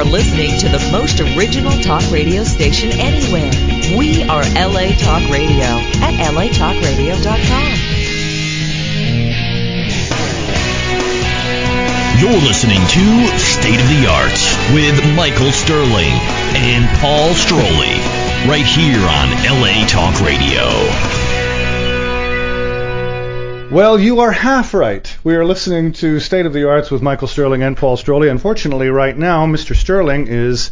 are listening to the most original talk radio station anywhere. We are LA Talk Radio at latalkradio.com. You're listening to State of the Arts with Michael Sterling and Paul Stroley, right here on LA Talk Radio. Well, you are half right. We are listening to State of the Arts with Michael Sterling and Paul Stroley. Unfortunately, right now, Mr. Sterling is,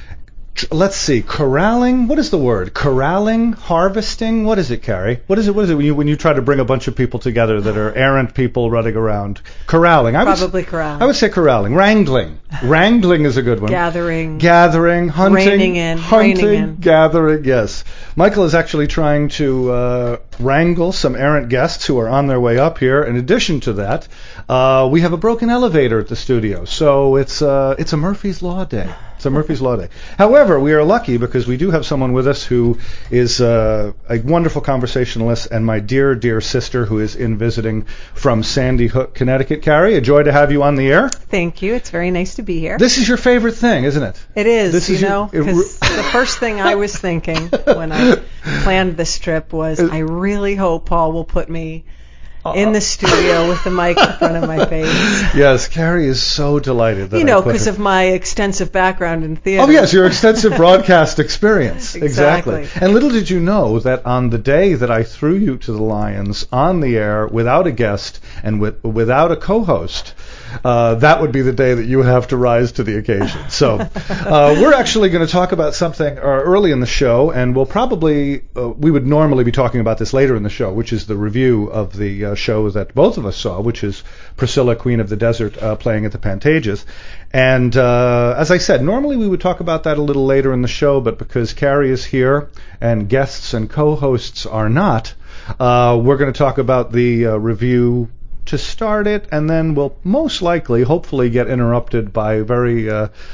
let's see, corralling? What is the word? Corralling? Harvesting? What is it, Carrie? What is it when you try to bring a bunch of people together that are errant people running around? Corralling. Probably corralling. I would say corralling. Wrangling. Wrangling is a good one. Gathering. Hunting. Reining in. Hunting. Gathering, yes. Michael is actually trying to wrangle some errant guests who are on their way up here. In addition to that, we have a broken elevator at the studio, so it's a Murphy's Law day. It's a Murphy's Law day. However, we are lucky because we do have someone with us who is a wonderful conversationalist and my dear, dear sister who is in visiting from Sandy Hook, Connecticut. Carrie, a joy to have you on the air. Thank you. It's very nice to be here. This is your favorite thing, isn't it? It is, because the first thing I was thinking when I planned this trip was, I really hope Paul will put me in the studio with the mic in front of my face. Yes, Carrie is so delighted that because of my extensive background in theater. Oh, yes, your extensive broadcast experience. Exactly. And little did you know that on the day that I threw you to the Lions on the air without a guest and without a co-host, that would be the day that you would have to rise to the occasion. So we're actually going to talk about something early in the show, and we'll probably, we would normally be talking about this later in the show, which is the review of the show that both of us saw, which is Priscilla, Queen of the Desert, playing at the Pantages. And as I said, normally we would talk about that a little later in the show, but because Carrie is here and guests and co-hosts are not, we're going to talk about the review to start it, and then we'll most likely, hopefully, get interrupted by very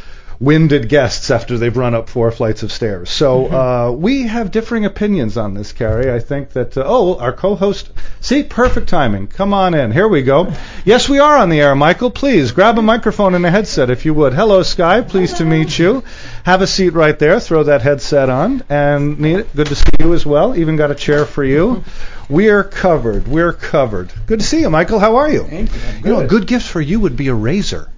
winded guests after they've run up 4 flights of stairs. So we have differing opinions on this, Carrie. I think that, our co-host, see, perfect timing. Come on in. Here we go. Yes, we are on the air, Michael. Please, grab a microphone and a headset if you would. Hello, Sky. Pleased to meet you. Have a seat right there. Throw that headset on. And Nina, good to see you as well. Even got a chair for you. We're covered. Good to see you, Michael. How are you? Thank you. A good gift for you would be a razor.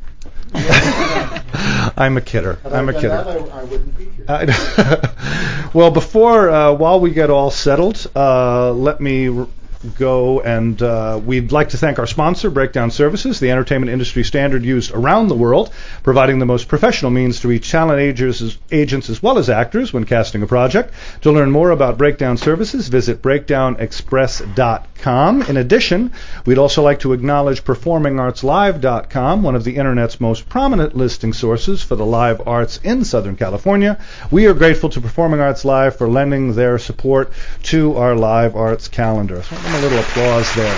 I'm a kidder. I wouldn't be here. Well, while we get all settled, let me go and we'd like to thank our sponsor, Breakdown Services, the entertainment industry standard used around the world, providing the most professional means to reach talent agents as well as actors when casting a project. To learn more about Breakdown Services, visit breakdownexpress.com. In addition, we'd also like to acknowledge performingartslive.com, one of the internet's most prominent listing sources for the live arts in Southern California. We are grateful to Performing Arts Live for lending their support to our live arts calendar. So a little applause there.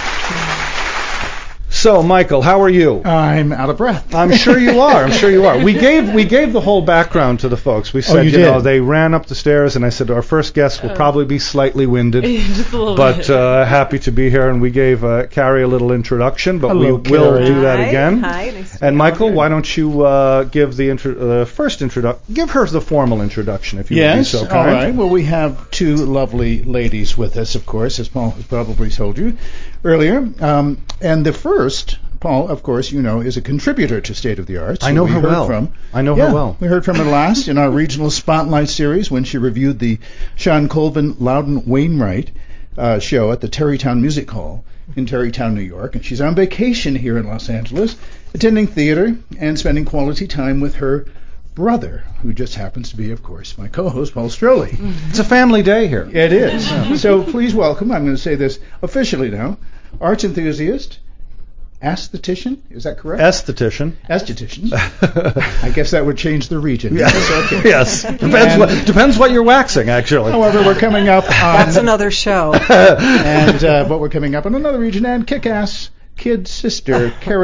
So, Michael, how are you? I'm out of breath. I'm sure you are. We gave the whole background to the folks. We said, they ran up the stairs, and I said our first guest will probably be slightly winded, just a little but bit. Happy to be here. And we gave Carrie a little introduction, but Hello, we will Carrie. do that again. Hi. Nice to And be Michael, here. why don't you give the first introduction? Give her the formal introduction, if you would be so kind. All right. Well, we have 2 lovely ladies with us, of course, as Paul has probably told you earlier. And the first, Paul, of course, is a contributor to State of the Arts. I know her well. We heard from her last in our regional spotlight series when she reviewed the Sean Colvin Loudon Wainwright show at the Terrytown Music Hall in Terrytown, New York. And she's on vacation here in Los Angeles, attending theater and spending quality time with her brother, who just happens to be, of course, my co-host, Paul Stroley. It's a family day here. It is. So please welcome, I'm going to say this officially now, arts enthusiast, aesthetician, is that correct? Esthetician. I guess that would change the region. Yes. Okay. Yes. Depends what you're waxing, actually. However, we're coming up on... That's another show. But we're coming up on another region, and kick-ass kid sister, Carrie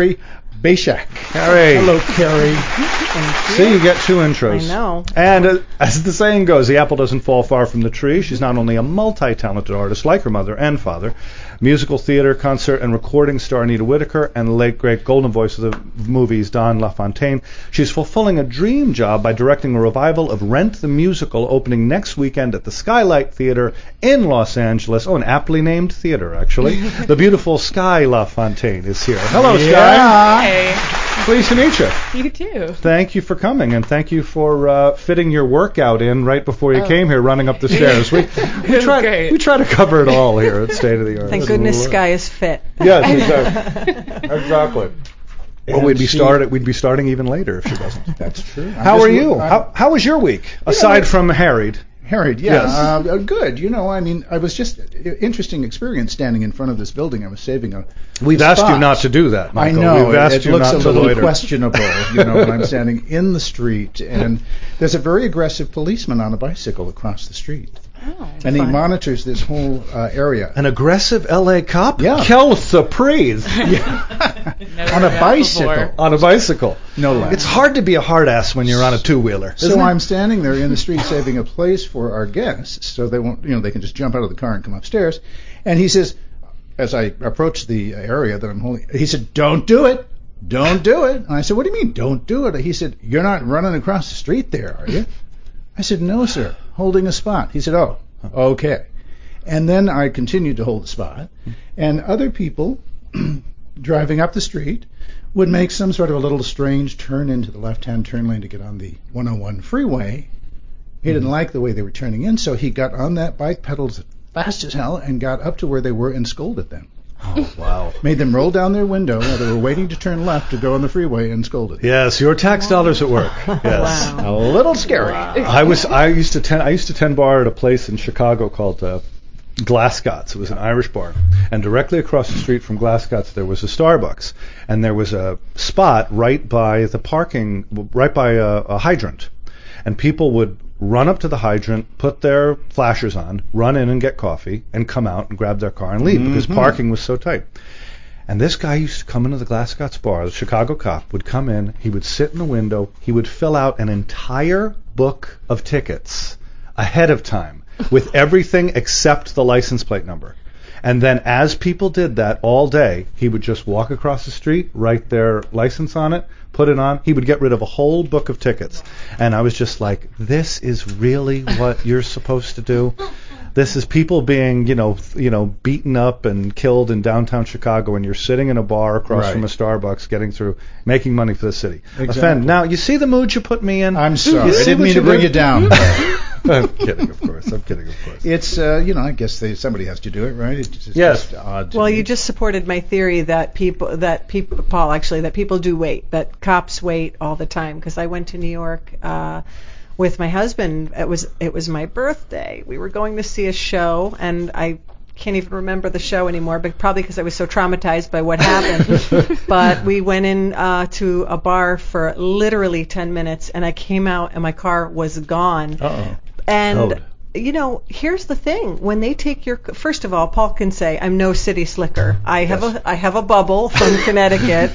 Bashak. Carrie. Hello, Carrie. See, you get 2 intros. I know. And as the saying goes, the apple doesn't fall far from the tree. She's not only a multi-talented artist like her mother and father, musical theater, concert, and recording star Anita Whittaker, and the late, great golden voice of the movies Don LaFontaine. She's fulfilling a dream job by directing a revival of Rent the Musical, opening next weekend at the Skylight Theater in Los Angeles. Oh, an aptly named theater, actually. The beautiful Sky LaFontaine is here. Hello, Sky. Hey. Pleased to meet you. You too. Thank you for coming, and thank you for fitting your workout in right before you came here, running up the stairs. We try to cover it all here at State of the Art. Thank goodness Sky is fit. Yes, exactly. Well, we'd be starting even later if she wasn't. That's true. How are you? How was your week aside from harried? Harried, yeah. Yes. Good. I was just interesting experience standing in front of this building. I was saving a We've asked you not to do that, Michael. I know. We've asked you looks not a to little loiter. questionable, when I'm standing in the street, and there's a very aggressive policeman on a bicycle across the street. Oh, and he monitors this whole area. An aggressive L.A. cop? Yeah. Quelle surprise. On a bicycle. Before. On a bicycle. No less. It's hard to be a hard ass when you're on a two-wheeler. So I'm standing there in the street saving a place for our guests, so they won't, they can just jump out of the car and come upstairs. And he says, as I approach the area that I'm holding, he said, "Don't do it. Don't do it." And I said, "What do you mean, don't do it?" He said, "You're not running across the street there, are you?" I said, "No, sir, holding a spot." He said, "Oh, okay." And then I continued to hold the spot, and other people driving up the street would make some sort of a little strange turn into the left-hand turn lane to get on the 101 freeway. He didn't like the way they were turning in, so he got on that bike, pedaled as fast as hell, and got up to where they were and scolded them. Oh, wow. Made them roll down their window while they were waiting to turn left to go on the freeway and scolded them. Yes, your tax dollars at work. Yes. A little scary. I used to tend bar at a place in Chicago called Glasgott's. It was an Irish bar, and directly across the street from Glasgott's there was a Starbucks, and there was a spot right by the parking, right by a hydrant, and people would run up to the hydrant, put their flashers on, run in and get coffee, and come out and grab their car and leave because parking was so tight. And this guy used to come into the Glasgott's bar, the Chicago cop, would come in, he would sit in the window, he would fill out an entire book of tickets ahead of time with everything except the license plate number. And then as people did that all day, he would just walk across the street, write their license on it, put it on. He would get rid of a whole book of tickets. And I was just like, this is really what you're supposed to do? This is people being, beaten up and killed in downtown Chicago, and you're sitting in a bar across from a Starbucks getting through, making money for the city. Exactly. Now, you see the mood you put me in? I'm sorry. I didn't mean to bring you down. I'm kidding, of course. It's, I guess somebody has to do it, right? It's yes. Just odd. Well, you just supported my theory that people do wait, that cops wait all the time. Because I went to New York with my husband. It was my birthday. We were going to see a show, and I can't even remember the show anymore, but probably because I was so traumatized by what happened. But we went in to a bar for literally 10 minutes, and I came out, and my car was gone. Uh-oh. And here's the thing: when they take your, first of all, Paul can say I'm no city slicker. I have a bubble from Connecticut.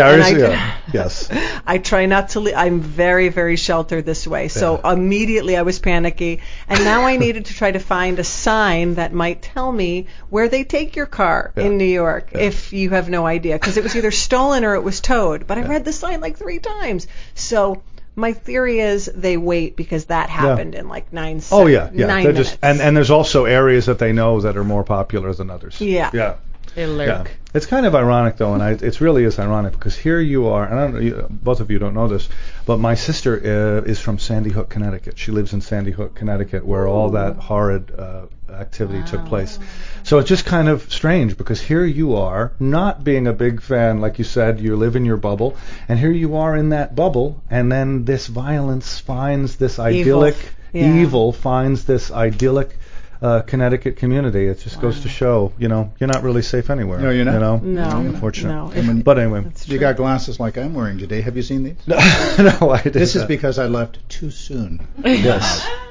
Yes. I try not to. I'm very, very sheltered this way. Yeah. So immediately I was panicky, and now I needed to try to find a sign that might tell me where they take your car in New York if you have no idea, because it was either stolen or it was towed. But I read the sign like 3 times. So my theory is they wait because that happened in like 9 seconds. Oh, yeah. 9 minutes. And there's also areas that they know that are more popular than others. Yeah. They lurk. Yeah. It's kind of ironic, though, and it really is ironic, because here you are, and I don't know, both of you don't know this, but my sister is from Sandy Hook, Connecticut. She lives in Sandy Hook, Connecticut, where all that horrid activity took place. So it's just kind of strange, because here you are, not being a big fan, like you said, you live in your bubble, and here you are in that bubble, and then this violence finds this idyllic, evil finds this idyllic Connecticut community. It just goes to show, you're not really safe anywhere. No, you're not. No, unfortunately. No. But anyway, you got glasses like I'm wearing today. Have you seen these? No, I didn't. This is because I left too soon. Yes.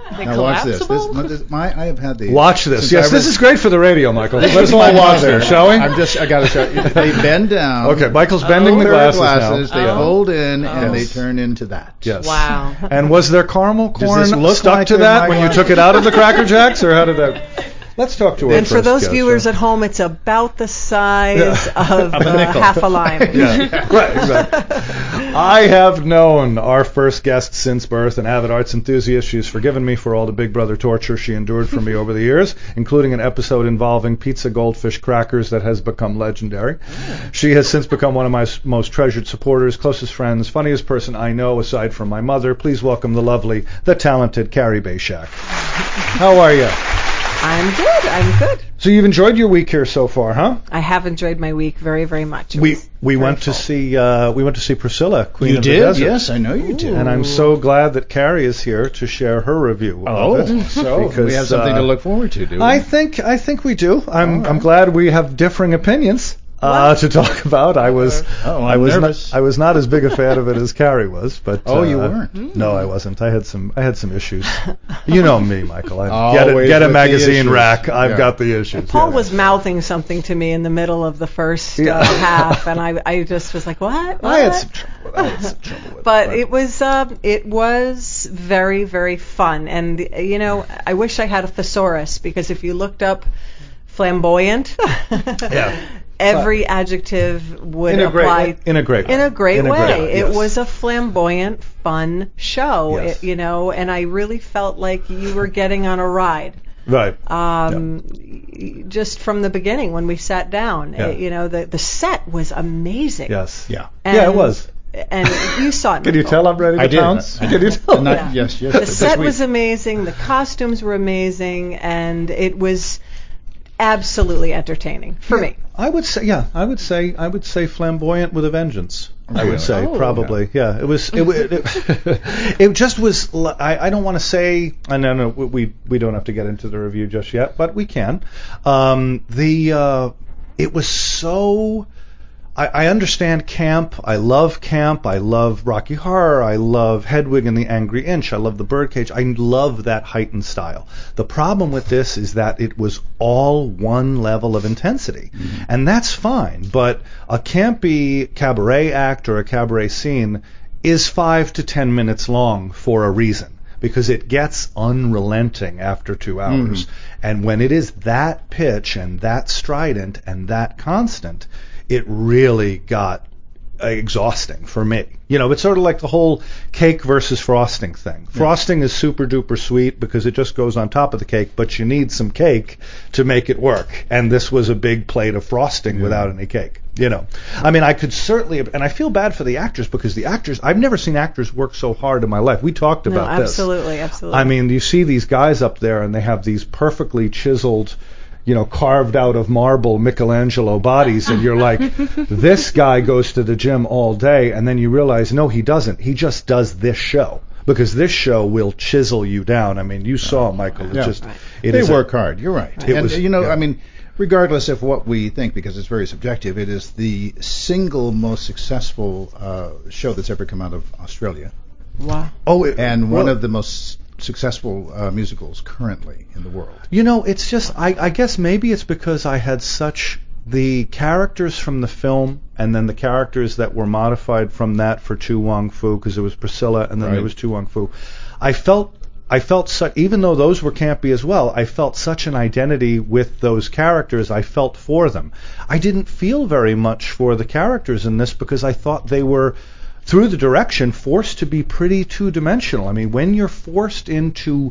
Now watch this. I have had these. Watch this. Yes, this is great for the radio, Michael. Let's Let's all watch this, shall we? I got to show you. They bend down. Okay, Michael's bending the glasses now. They fold in and they turn into that. Yes. Wow. And was there caramel corn stuck like to that when you Michael? took it out of the Cracker Jacks, or how did that? Let's talk to our And for first those guest, viewers shall at home, it's about the size of a nickel. half a lime. we? Yeah, right, exactly. I have known our first guest since birth, an avid arts enthusiast. She's forgiven me for all the Big Brother torture she endured from me over the years, including an episode involving pizza goldfish crackers that has become legendary. She has since become one of my most treasured supporters, closest friends, funniest person I know aside from my mother. Please welcome the lovely, the talented Carrie Bayshak. How are you? I'm good. So you've enjoyed your week here so far, huh? I have enjoyed my week very, very much. We went to see Priscilla, Queen You of did? the Desert. Yes, I know you did. And I'm so glad that Carrie is here to share her review of it. So because, we have something to look forward to, do we? I think we do. I'm glad we have differing opinions to talk about. I was nervous. I was not as big a fan of it as Carrie was, but you weren't. No, I wasn't. I had some issues. You know me, Michael. I Always get a with the magazine issues. rack. I've Yeah. got the issues. Paul yeah. was mouthing something to me in the middle of the first half, and I just was like, what? I had some trouble with But it. it was very, very fun, and I wish I had a thesaurus, because if you looked up flamboyant, every adjective would apply in a great way. In a great way. Yes. It was a flamboyant, fun show, Yes. and I really felt like you were getting on a ride. Right. Just from the beginning when we sat down, the set was amazing. Yes. Yeah. It was. And you saw it. Can you Nicole. tell I'm ready to I did. pounce? Can you tell? Yes. The set was amazing. The costumes were amazing, and it was absolutely entertaining for me. I would say flamboyant with a vengeance. I would say probably. Yeah. It was. It just was. I don't want to say. I know we don't have to get into the review just yet, but we can. It was so. I understand camp. I love camp. I love Rocky Horror. I love Hedwig and the Angry Inch. I love the Birdcage. I love that heightened style. The problem with this is that it was all one level of intensity. Mm-hmm. And that's fine. But a campy cabaret act or a cabaret scene is 5 to 10 minutes long for a reason, because it gets unrelenting after 2 hours. Mm-hmm. And when it is that pitch and that strident and that constant, it really got exhausting for me. It's sort of like the whole cake versus frosting thing. Yeah. Frosting is super duper sweet because it just goes on top of the cake, but you need some cake to make it work. And this was a big plate of frosting without any cake. I mean, I could certainly, and I feel bad for the actors, because the actors, I've never seen actors work so hard in my life. We talked about this. Absolutely. I mean, you see these guys up there and they have these perfectly chiseled, carved out of marble Michelangelo bodies, and you're like, this guy goes to the gym all day, and then you realize, no, he doesn't. He just does this show, because this show will chisel you down. I mean, you saw, Michael. They work hard. You're right. I mean, regardless of what we think, because it's very subjective, it is the single most successful show that's ever come out of Australia. Wow. One of the most successful musicals currently in the world. It's just, I guess maybe it's because I had such the characters from the film, and then the characters that were modified from that for Tu Wong Fu, because there was Priscilla and then there was Tu Wong Fu. I felt such, even though those were campy as well, I felt such an identity with those characters. I felt for them. I didn't feel very much for the characters in this, because I thought they were, through the direction, forced to be pretty two-dimensional. I mean, when you're forced into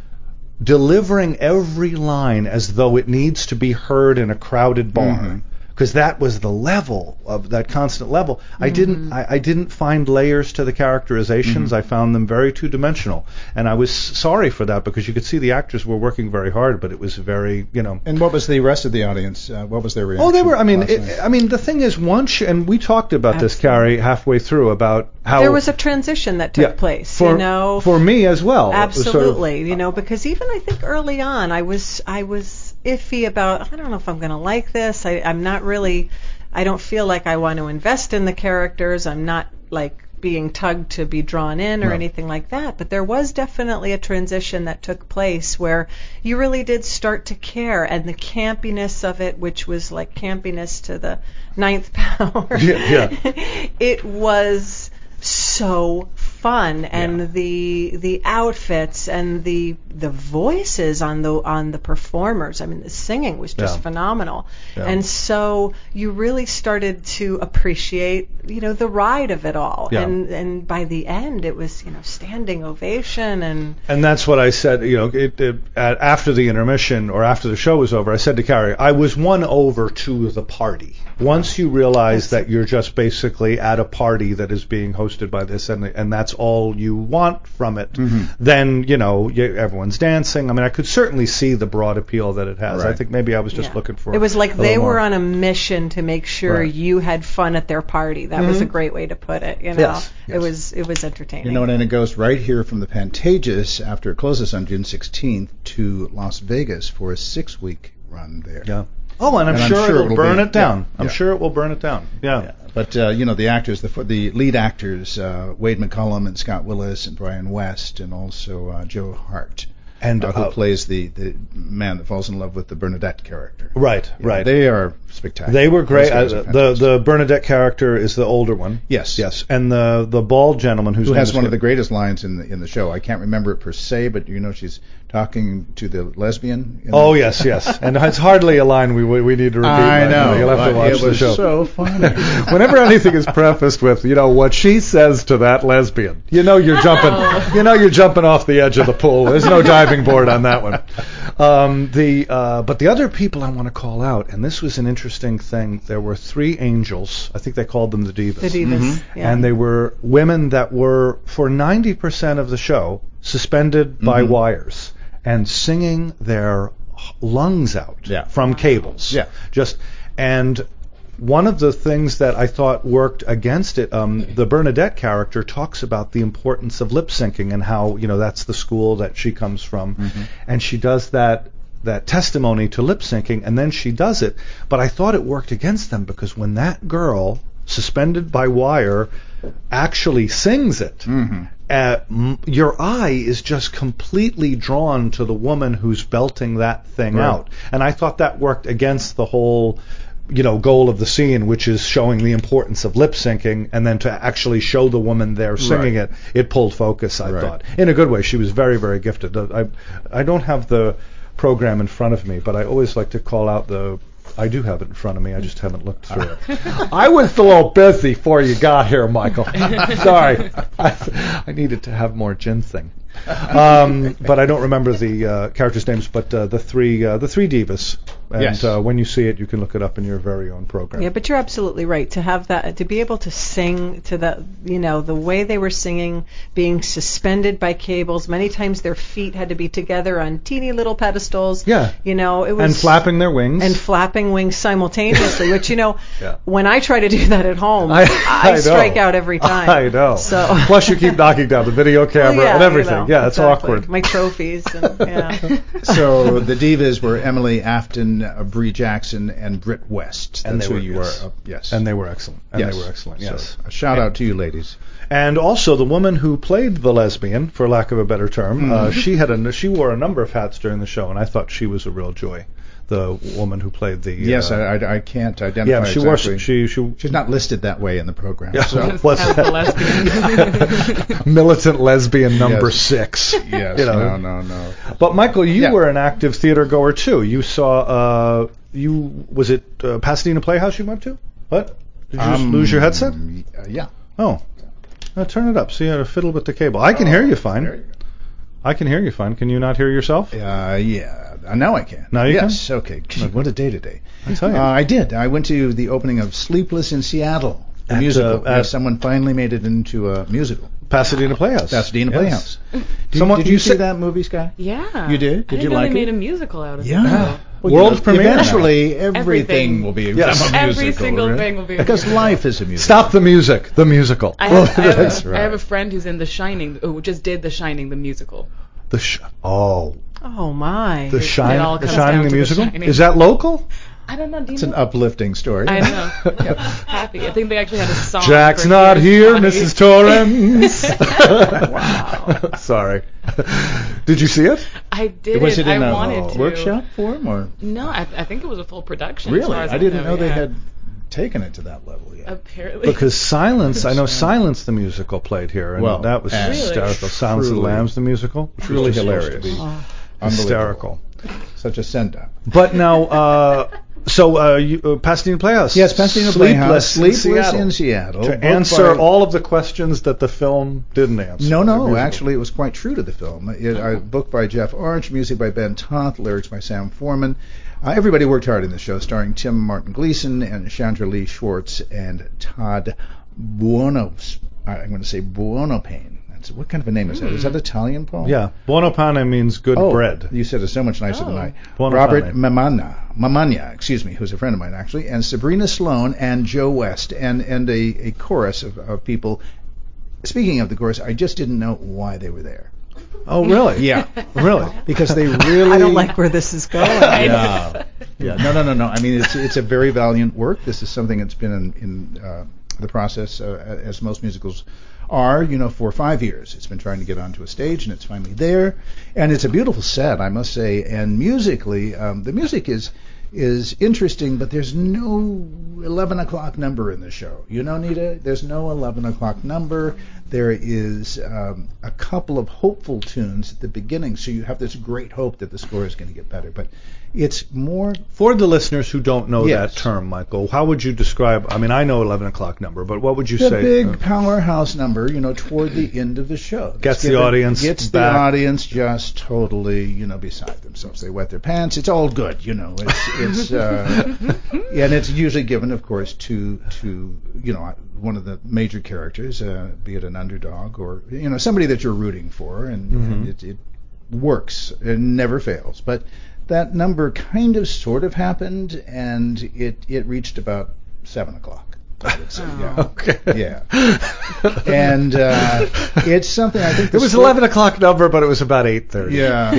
delivering every line as though it needs to be heard in a crowded barn, because that was the level of that constant level. Mm-hmm. I didn't find layers to the characterizations. Mm-hmm. I found them very two-dimensional, and I was sorry for that, because you could see the actors were working very hard, but it was very, And what was the rest of the audience? What was their reaction? Oh, they were. I mean, the thing is, and we talked about this, Carrie, halfway through, about how there was a transition that took place. For me as well. Absolutely, because even I think early on, I was iffy about, I don't know if I'm going to like this. I'm not really, I don't feel like I want to invest in the characters. I'm not like being tugged to be drawn in or No. anything like that, but there was definitely a transition that took place where you really did start to care, and the campiness of it, which was like campiness to the ninth power. Yeah. It was so fun, and the outfits and the voices on the performers. I mean, the singing was just phenomenal. Yeah. And so you really started to appreciate, the ride of it all. Yeah. And by the end, it was, standing ovation And that's what I said, after the intermission or after the show was over, I said to Carrie, I was won over to the party. Once you realize that you're just basically at a party that is being hosted by this, and that's all you want from it, then, everyone's dancing. I mean, I could certainly see the broad appeal that it has. Right. I think maybe I was just looking for it was like a they little were more. on a mission to make sure Right. you had fun at their party. That was a great way to put it, Yes. It was entertaining. And it goes right here from the Pantages after it closes on June 16th to Las Vegas for a 6-week run there. Yeah. Oh, and I'm And I'm sure sure it'll it'll burn be- it down. yeah, I'm yeah. sure it will burn it down. Yeah. Yeah. But the actors, the lead actors, Wade McCullum and Scott Willis and Brian West, and also Joe Hart, And who plays the man that falls in love with the Bernadette character. Right. They are spectacular. They were great. Those guys are fantastic. The Bernadette character is the older one. Yes. Yes. And the bald gentleman who has one of the greatest lines in the show. I can't remember it per se, but she's talking to the lesbian. Oh yes, yes. And it's hardly a line we need to repeat. I right know. now. You'll have to watch it the was show. so funny. Whenever anything is prefaced with, what she says to that lesbian, you're jumping, you're jumping off the edge of the pool. There's no diving board on that one. But the other people I want to call out, and this was an interesting thing. There were 3 angels. I think they called them the Divas. The Divas, yeah. And they were women that were, for 90% of the show, suspended by wires and singing their lungs out from cables. Yeah. And one of the things that I thought worked against it, the Bernadette character talks about the importance of lip syncing and how, that's the school that she comes from. And she does that testimony to lip syncing, and then she does it. But I thought it worked against them, because when that girl, suspended by wire, actually sings it, your eye is just completely drawn to the woman who's belting that thing out. And I thought that worked against the whole goal of the scene, which is showing the importance of lip syncing, and then to actually show the woman there singing it pulled focus, I thought. In a good way. She was very, very gifted. I don't have the program in front of me, but I always like to call out I do have it in front of me. I just haven't looked through it. I was a little busy before you got here, Michael. Sorry. I needed to have more ginseng. But I don't remember the characters' names, but the three divas. And Yes. When you see it, you can look it up in your very own program. Yeah, but you're absolutely right. To have that, to be able to sing to that, the way they were singing, being suspended by cables. Many times their feet had to be together on teeny little pedestals. Yeah. It was. And flapping their wings. And flapping wings simultaneously, which, Yeah. when I try to do that at home, I know. strike out every time. I know. So. Plus, you keep knocking down the video camera and everything. Yeah, it's exactly. awkward. My trophies. And, So the divas were Emily Afton, Bree Jackson, and Britt West. And That's they who were- you yes. were. Yes. And they were excellent. yes. Yes. So, a shout out to you, ladies. And also the woman who played the lesbian, for lack of a better term, she wore a number of hats during the show, and I thought she was a real joy. The woman who played the Yes, I can't identify yeah, she exactly. wore She's not listed that way in the program. Yeah, So. what's As the lesbian. militant lesbian number Yes. 6. Yes. No. But Michael, you Yeah. were an active theater goer too. You saw was it Pasadena Playhouse you went to? What? Did you just lose your headset? Yeah. Oh. Turn it up. See how to fiddle with the cable. I can hear you fine. There you go. I can hear you fine. Can you not hear yourself? Yeah. Now I can. Now you can? Yes. Okay. Gee, what a day today. I tell you. I did. I went to the opening of Sleepless in Seattle, the At, musical. at- Someone finally made it into a musical. Pasadena Playhouse. Pasadena Yes. Playhouse. Someone- Did you you see said- that movie, Scott? Yeah. You did? I Did didn't you know like they made it? a musical out of it. Yeah. Well, World premiere now. Eventually, everything Everything. will be Yes. a musical. Every single right? thing will be a Because musical. life is a musical. Stop the music. The musical. I have, That's I have a friend who's in The Shining, who just did The Shining, the musical. The oh my. The all Shining, comes the Shining, down the to The musical. Shining. Is that local? I don't know. Do you It's know? an uplifting story. I know. Happy. I think they actually had a song. Jack's for not here, Here's Mrs. Torrance. Wow. Sorry. Did you see it? I did. Was it in I a wanted to. workshop form or? No, I think it was a full production. Really? As far as I didn't know they yeah. had taken it to that level yet. Apparently. Because Silence, I know Silence the musical played here, and Well, that was and hysterical. Silence of the truly- Lambs the musical, which Truly was just supposed to hilarious. be hysterical. Such a send-up. But now, Pasadena Playhouse. Yes, Pasadena Playhouse, Sleepless in Seattle. To book answer by- all of the questions that the film didn't answer. No, The musical. actually, it was quite true to the film. A book by Jeff Orange, music by Ben Toth, lyrics by Sam Foreman. Everybody worked hard in the show, starring Tim Martin Gleason and Chandra Lee Schwartz and Todd Buonopane. I'm going to say Buonopane. What kind of a name is that? Is that Italian, Paul? Yeah, Buonapane means good bread. You said it so much nicer than I. Buonapane. Robert Mamania, who's a friend of mine actually, and Sabrina Sloan and Joe West, and a chorus of people. Speaking of the chorus, I just didn't know why they were there. Oh, really? Yeah, Really? because they really. I don't like where this is going. Yeah. No. I mean, it's a very valiant work. This is something that's been in the process, as most musicals are, for 5 years. It's been trying to get onto a stage, and it's finally there. And it's a beautiful set, I must say. And musically, the music is interesting, but there's no 11 o'clock number in the show. Nita? There's no 11 o'clock number. There is a couple of hopeful tunes at the beginning, so you have this great hope that the score is going to get better. But it's more... For the listeners who don't know Yes. that term, Michael, how would you describe... I mean, I know 11 o'clock number, but what would you the say? big powerhouse number, toward the end of the show. Gets the audience Gets back. the audience just totally, beside themselves. They wet their pants. It's all good, It's and it's usually given, of course, to one of the major characters, be it an underdog or somebody that you're rooting for, and it works. It never fails. But that number kind of sort of happened, and it reached about 7 o'clock. I would say, yeah. Okay. Yeah. And it's something I think... It was 11 o'clock number, but it was about 8:30.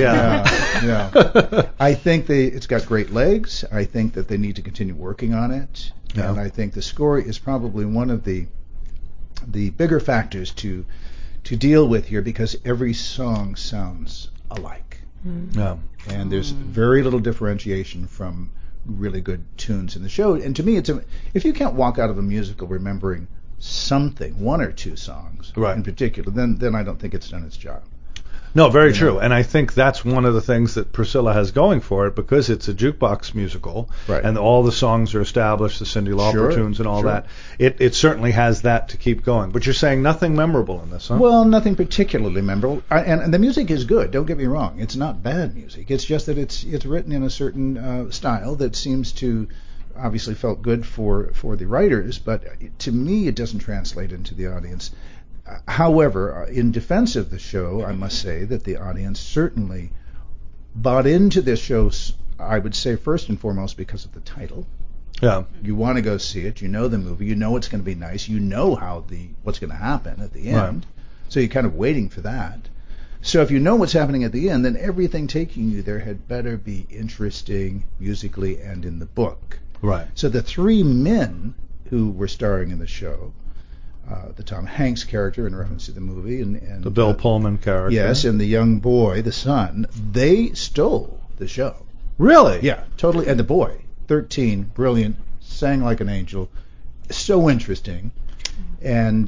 Yeah. I think it's got great legs. I think that they need to continue working on it. Yeah. And I think the score is probably one of the bigger factors to deal with here, because every song sounds alike. Yeah. And there's very little differentiation from really good tunes in the show. And to me, if you can't walk out of a musical remembering something, one or two songs Right. in particular, then I don't think it's done its job. No, very true. And I think that's one of the things that Priscilla has going for it, because it's a jukebox musical, Right. and all the songs are established, the Cyndi Lauper Sure, tunes and all sure. that. It certainly has that to keep going. But you're saying nothing memorable in this, huh? Well, nothing particularly memorable. And the music is good, don't get me wrong. It's not bad music. It's just that it's written in a certain style that seems to obviously felt good for the writers, but to me it doesn't translate into the audience. However, in defense of the show, I must say that the audience certainly bought into this show, I would say first and foremost because of the title. Yeah. You want to go see it. You know the movie. You know it's going to be nice. You know what's going to happen at the end. Right. So you're kind of waiting for that. So if you know what's happening at the end, then everything taking you there had better be interesting musically and in the book. Right. So the three men who were starring in the show, the Tom Hanks character in reference to the movie, and The Bill Pullman character. yes, and the young boy, the son, they stole the show. Really? Yeah, totally. And the boy, 13, brilliant, sang like an angel, so interesting. And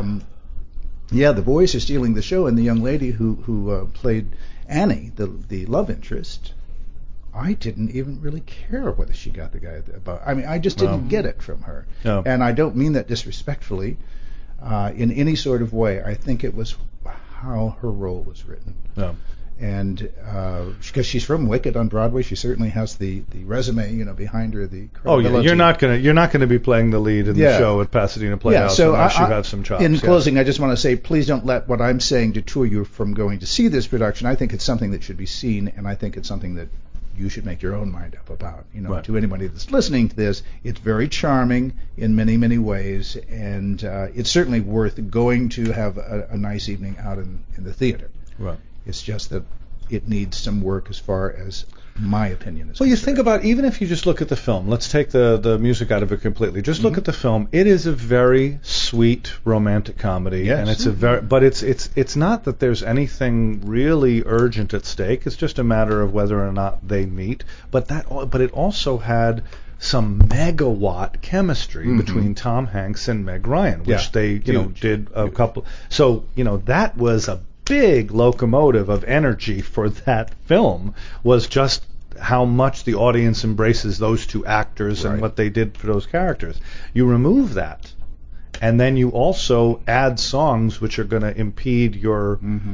the boys are stealing the show, and the young lady who played Annie, the love interest, I didn't even really care whether she got the guy about. I mean, I just didn't get it from her. No. And I don't mean that disrespectfully, in any sort of way. I think it was how her role was written. Yeah. And because she's from Wicked on Broadway, she certainly has the resume, behind her. The Oh yeah, credibility. you're not gonna be playing the lead in the show at Pasadena Playhouse so unless you have some chops. In yeah. closing, I just want to say, please don't let what I'm saying deter you from going to see this production. I think it's something that should be seen, and I think it's something that you should make your own mind up about. Right. To anybody that's listening to this, it's very charming in many, many ways, and it's certainly worth going to have a nice evening out in the theater. Right. It's just that it needs some work as far as my opinion is Well, you concerned. think about, even if you just look at the film, let's take the music out of it completely. Just look at the film. It is a very sweet romantic comedy, Yes. and it's but it's not that there's anything really urgent at stake. It's just a matter of whether or not they meet. But it also had some megawatt chemistry between Tom Hanks and Meg Ryan, which they did a couple. So that was a big locomotive of energy for that film, was just how much the audience embraces those two actors and what they did for those characters. You remove that, and then you also add songs which are going to impede your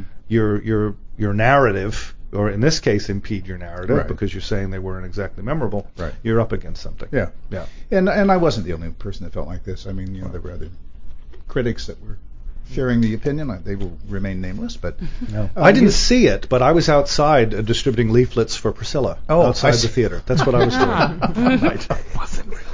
narrative, or in this case impede your narrative, because you're saying they weren't exactly memorable. Right. You're up against something. Yeah. Yeah. And I wasn't the only person that felt like this. I mean, there were other critics that were sharing the opinion. They will remain nameless, but No. I didn't see it, but I was outside distributing leaflets for Priscilla outside the theater. That's what I was doing. Right. Wasn't really.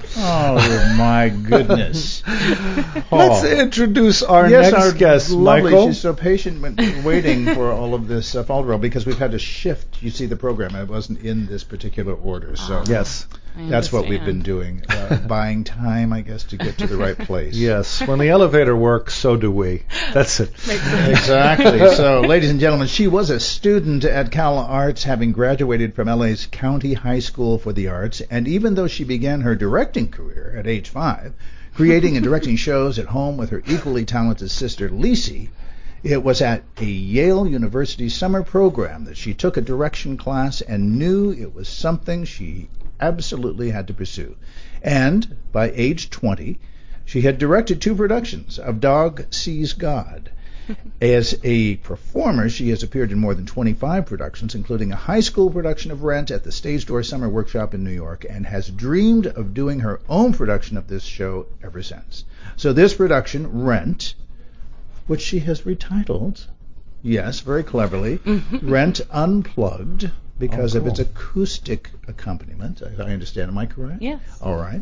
Oh my goodness! Let's introduce our Yes, next our guest, lovely. Michael. She's so patient waiting for all of this follow because we've had to shift. You see the program, and it wasn't in this particular order, so Yes. that's what we've been doing, buying time, I guess, to get to the right place. Yes. When the elevator works, so do we. That's it. Exactly. So, ladies and gentlemen, she was a student at Cal Arts, having graduated from LA's County High School for the Arts, and even though she began her directing career at age 5, creating and directing shows at home with her equally talented sister, Lisi, it was at a Yale University summer program that she took a direction class and knew it was something she absolutely had to pursue. And by age 20, she had directed 2 productions of Dog Sees God. As a performer, she has appeared in more than 25 productions, including a high school production of Rent at the Stage Door Summer Workshop in New York, and has dreamed of doing her own production of this show ever since. So this production, Rent, which she has retitled, yes, very cleverly, Rent Unplugged, because of its acoustic accompaniment. I understand. Am I correct? Yes. All right.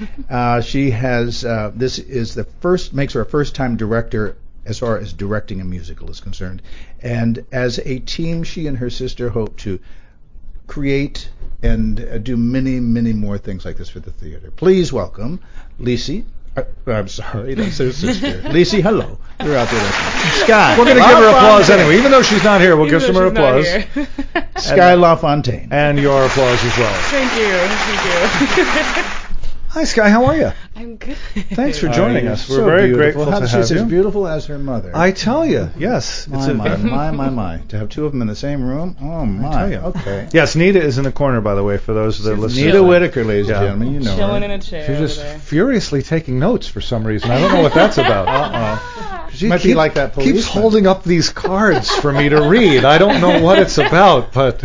She has. This is the first. Makes her a first-time director as far as directing a musical is concerned. And as a team, she and her sister hope to create and do many, many more things like this for the theater. Please welcome Lisi. I'm sorry, that's her sister. Lisi, hello. You're out there listening. Sky. We're going to give her applause anyway. Even though she's not here, we'll give some her applause. Sky LaFontaine. And your applause as well. Thank you. Hi, Sky. How are you? I'm good. Thanks for joining us. We're So very beautiful. grateful to She's have as you. beautiful as her mother. I tell you, yes. My. To have 2 of them in the same room? Oh, my. tell you. Okay. Yes, Nita is in the corner, by the way, for those that listen. Nita Whitaker, ladies and Yeah. gentlemen. You know Chilling her. in a chair. She's over just there. furiously taking notes for some reason. I don't know what that's about. She Might be like that keeps policeman. holding up these cards for me to read. I don't know what it's about, but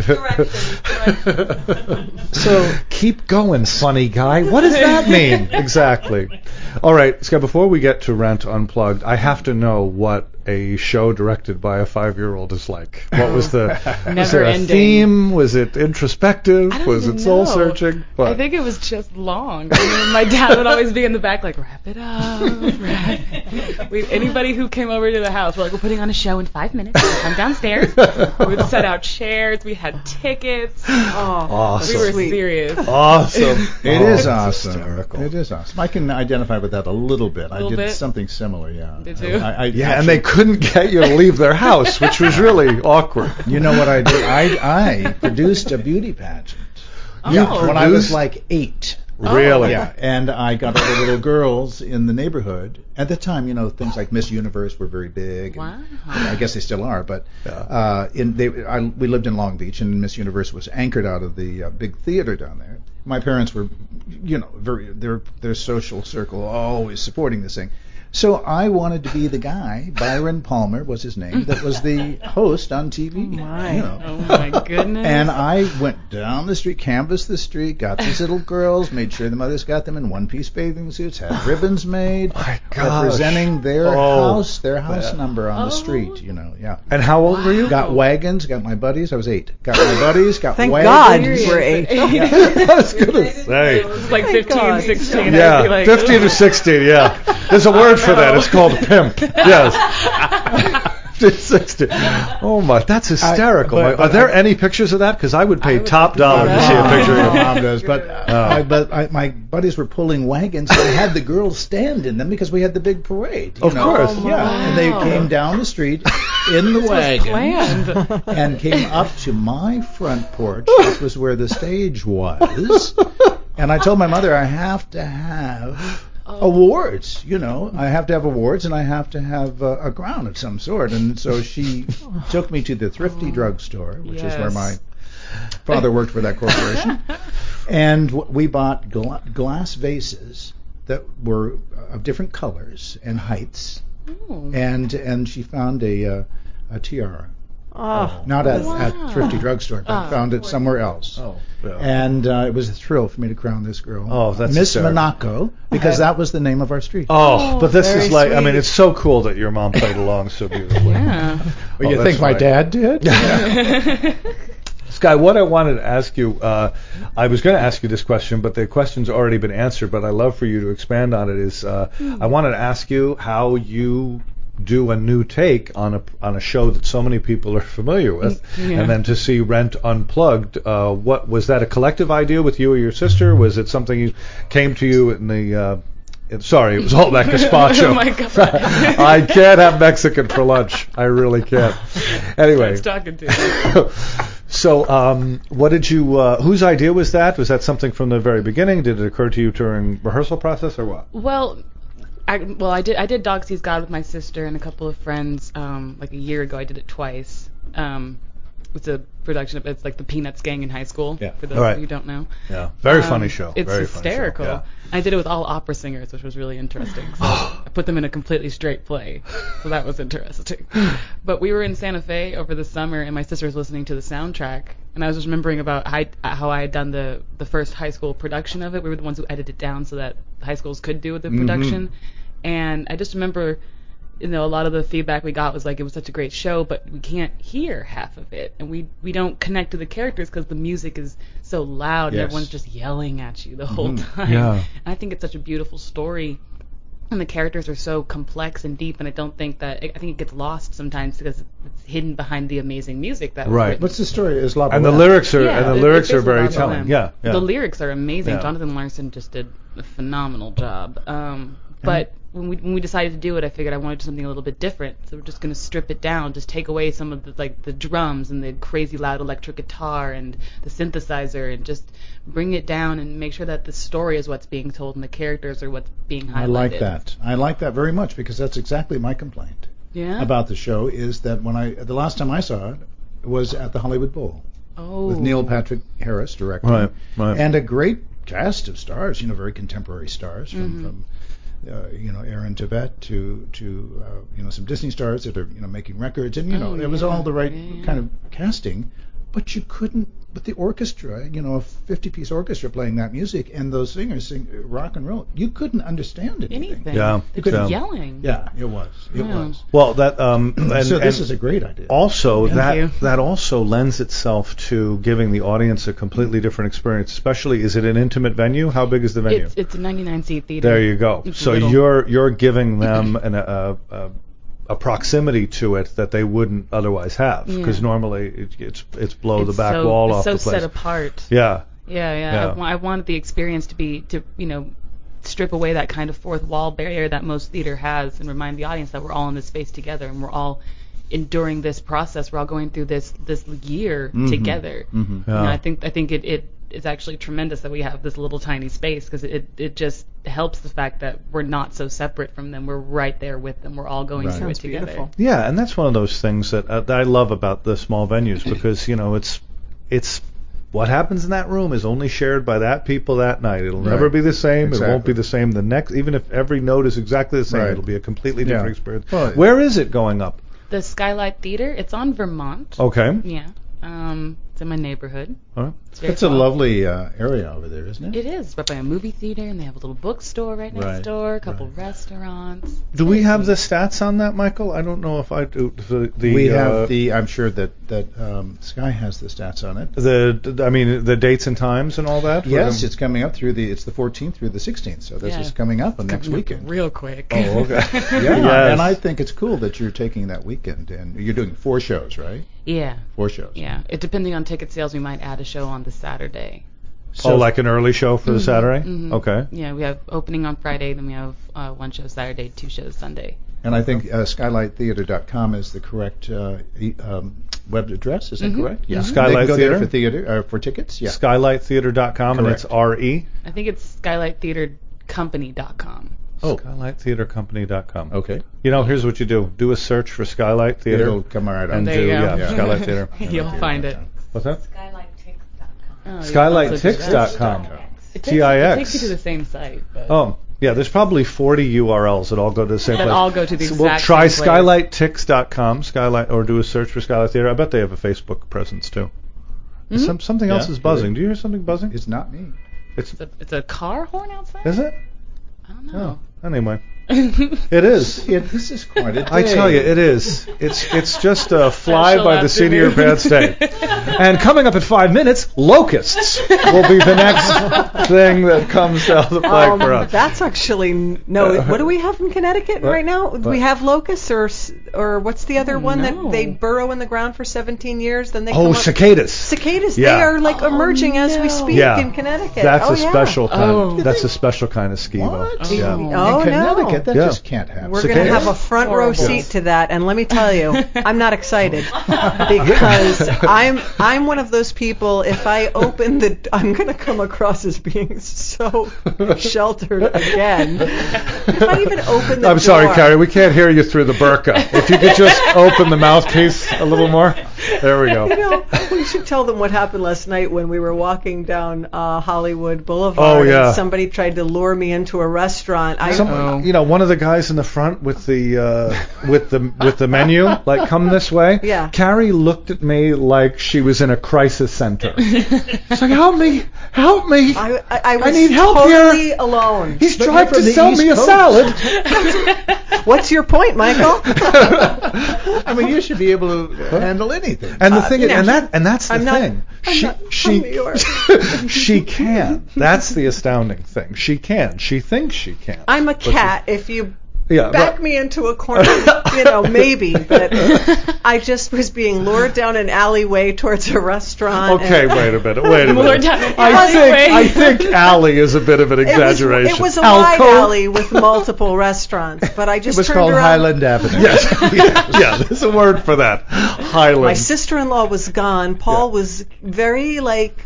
so keep going, funny guy. What does that mean exactly? All right, Scott. Before we get to Rent Unplugged, I have to know what a show directed by a 5-year-old is like. What was the was there a Never-ending. theme? Was it introspective? I don't Was even it soul know. searching? I think it was just long. I mean, my dad would always be in the back like, wrap it up. Anybody who came over to the house, we're like, we're putting on a show in 5 minutes. Come downstairs. We would set out chairs. We had tickets. Awesome. We were serious. Awesome. It is awesome. hysterical. It is awesome. I can identify with that a little bit. I did bit? something similar, yeah. Did you? Yeah, and they couldn't get you to leave their house, which was really awkward. You know what I did? I produced a beauty pageant. Oh. When I was like 8. Really? Yeah, and I got all the little girls in the neighborhood. At the time, things like Miss Universe were very big. Wow. And I guess they still are, but we lived in Long Beach, and Miss Universe was anchored out of the big theater down there. My parents were, their social circle always supporting this thing. So I wanted to be the guy, Byron Palmer was his name, that was the host on TV. Oh, my goodness. And I went down the street, canvassed the street, got these little girls, made sure the mothers got them in one-piece bathing suits, had ribbons made, My gosh. representing their house number on the Oh. street, yeah. And how old were you? Got wagons, got my buddies, I was 8. Got my buddies, got Thank God wagons. you were 8. I was going to say. It's like Thank 15, God. 16. I'd be Yeah, like, 15 "Ugh." to 16, yeah. There's a word for that. It's called pimp. Yes. 60. Oh my, that's hysterical. but Are there any pictures of that? Because I would pay top dollar to see a picture of My it. mom does, but my buddies were pulling wagons, so I had the girls stand in them because we had the big parade. Of course. Yeah, and they came down the street in the wagon and came up to my front porch, which was where the stage was. And I told my mother I have to have awards, I have to have awards, and I have to have a crown of some sort. And so she took me to the Thrifty drugstore, which is where my father worked for that corporation, and we bought glass vases that were of different colors and heights, and she found a tiara. Not at Thrifty drugstore, but found it somewhere else. And it was a thrill for me to crown this girl. Oh, that's Miss hysterical. Monaco, because that was the name of our street. Oh, but this very is like, I mean, sweet. it's so cool that your mom played along so beautifully. Yeah. Well, you that's think my right. dad did? Sky, what I wanted to ask you, I was going to ask you this question, but the question's already been answered, but I'd love for you to expand on it, is I wanted to ask you how you do a new take on a show that so many people are familiar with, and then to see Rent Unplugged. What was that, a collective idea with you or your sister? Was it something you came to you in the sorry, it was all that gazpacho. Oh my God. I can't have Mexican for lunch. I really can't. Anyway. I was talking to you. So, what did you? Whose idea was that? Was that something from the very beginning? Did it occur to you during rehearsal process, or what? Well, I did Dog Sees God with my sister and a couple of friends like a year ago. I did it twice. It's a production of, it's like the Peanuts gang in high school. Yeah. For those All right. of you who don't know. Yeah, very funny show. It's very hysterical. Funny show. I did it with all opera singers, which was really interesting. So I put them in a completely straight play, so that was interesting. But we were in Santa Fe over the summer, and my sister was listening to the soundtrack, and I was just remembering about how I had done the first high school production of it. We were the ones who edited it down so that high schools could do the production, and I just remember, a lot of the feedback we got was like, it was such a great show, but we can't hear half of it, and we don't connect to the characters because the music is so loud and everyone's just yelling at you the whole time. Yeah. And I think it's such a beautiful story, and the characters are so complex and deep, and I think it gets lost sometimes because it's hidden behind the amazing music that was Right. written. What's the story? Is La And the Boheme. lyrics are It's very basically telling. them. Yeah. The lyrics are amazing. Yeah. Jonathan Larson just did a phenomenal job. But when we decided to do it, I figured I wanted something a little bit different. So we're just going to strip it down, just take away some of the drums and the crazy loud electric guitar and the synthesizer, and just bring it down and make sure that the story is what's being told and the characters are what's being highlighted. I like that. I like that very much, because that's exactly my complaint Yeah. about the show, is that the last time I saw it was at the Hollywood Bowl with Neil Patrick Harris directing, Right. and a great cast of stars, very contemporary stars from Aaron Tveit to some Disney stars that are making records, and it was all the right kind of casting, but you couldn't. But the orchestra, a 50-piece orchestra playing that music, and those singers sing rock and roll, you couldn't understand anything. Yeah. They're just Yeah. yelling. Yeah, it was. It was. Well, that and So this and is a great idea. also Thank you. that also lends itself to giving the audience a completely different experience. Especially, is it an intimate venue? How big is the venue? It's a 99-seat theater. There you go. It's So little. you're giving them a proximity to it that they wouldn't otherwise have, because normally it's blow the back wall off so the place. set apart. Yeah. Yeah. I wanted the experience to strip away that kind of fourth wall barrier that most theater has, and remind the audience that we're all in this space together, and we're all enduring this process. We're all going through this year together. Yeah. I think it is actually tremendous that we have this little tiny space, because it just helps the fact that we're not so separate from them. We're right there with them. We're all going through it Sounds together. beautiful. Yeah, and that's one of those things that I love about the small venues, because it's what happens in that room is only shared by that people that night. It'll never be the same. Exactly. It won't be the same the next. Even if every note is exactly the same, Right. it'll be a completely different experience. Well, Where is it going up? The Skylight Theater, it's on Vermont. Okay. Yeah. It's in my neighborhood. All right. very It's a fun. lovely area over there, isn't it? It is. Right by a movie theater, and they have a little bookstore right next Right, door, a couple restaurants. Do we have the stats on that, Michael? I don't know if I do. We have the. I'm sure that Sky has the stats on it. the dates and times and all that. for Yes, them? it's coming up it's the 14th through the 16th, so this Yeah. is coming up next Coming up weekend. real quick. Oh, okay. Yeah, Yes. and I think it's cool that you're taking that weekend, and you're doing 4 shows, right? Yeah. 4 shows. Yeah. Depending on ticket sales, we might add a show on the Saturday. So like an early show for the Saturday? Mhm. Okay. Yeah, we have opening on Friday, then we have one show Saturday, 2 shows Sunday. And I think skylighttheater.com is the correct web address. Is that correct? Yeah. Skylight they can go Theater? there for tickets. Yeah. Skylighttheater.com, and it's Correct. RE. I think it's skylighttheatercompany.com. Oh. Skylighttheatercompany.com. Okay. You know, here's what you do. Do a search for Skylight Theater. It'll come right up. and There do, you go. yeah, Skylight Theater. You'll find it. What's that? Oh, Skylighttix.com. It TIX. takes you to the same site. But Oh, yeah, there's probably 40 URLs that all go to the same That place. all go to the So exact we'll try same place. skylighttix.com, Skylight, or do a search for Skylight Theater. I bet they have a Facebook presence too. Something else Yeah, is buzzing. really. Do you hear something buzzing? It's not me. It's a car horn outside? Is it? I don't know. Anyway, it is. This is quite a day. I tell you, it is. It's just a fly Special by the seat of your pants day. And coming up in 5 minutes, locusts will be the next thing that comes down the pike for us. That's actually no. What do we have in Connecticut What? right now? Do we have locusts or what's the other one no. that they burrow in the ground for 17 years? Then they Oh, come up. cicadas. Cicadas. Yeah. They are like emerging as we speak Yeah. in Connecticut. That's oh, a yeah. special kind. Oh. That's a special kind of schema. What? Yeah. Oh, in Connecticut, no. that Yeah. just can't happen. We're going to Cicadas? have a front row Horrible. seat to that, and let me tell you, I'm not excited because I'm one of those people. If I open I'm going to come across as being so sheltered again. If I even open the I'm sorry, door- Carrie. We can't hear you through the burqa. If you could just open the mouthpiece a little more. There we go. You know, we should tell them what happened last night when we were walking down Hollywood Boulevard. Oh, yeah. And somebody tried to lure me into a restaurant. One of the guys in the front with the with the menu, like, come this way. Yeah. Carrie looked at me like she was in a crisis center. She's like, help me. I was need help totally here. alone. He's But trying you're from to the sell East me a Coast. salad. What's your point, Michael? I mean, you should be able to handle anything. And the thing is, you know, and that's the I'm not- thing. I'm not from New York. She can. That's the astounding thing. She can. She thinks she can. I'm a cat. If you Yeah, back but- me into a corner, maybe. But I just was being lured down an alleyway towards a restaurant. Okay, and wait a minute. Lured down an I alleyway. think alley is a bit of an exaggeration. It was a wide Alcove? alley with multiple restaurants, but I It just was turned called around. Highland Avenue. Yes. yeah, there's a word for that. Highland. My sister-in-law was gone. Paul was very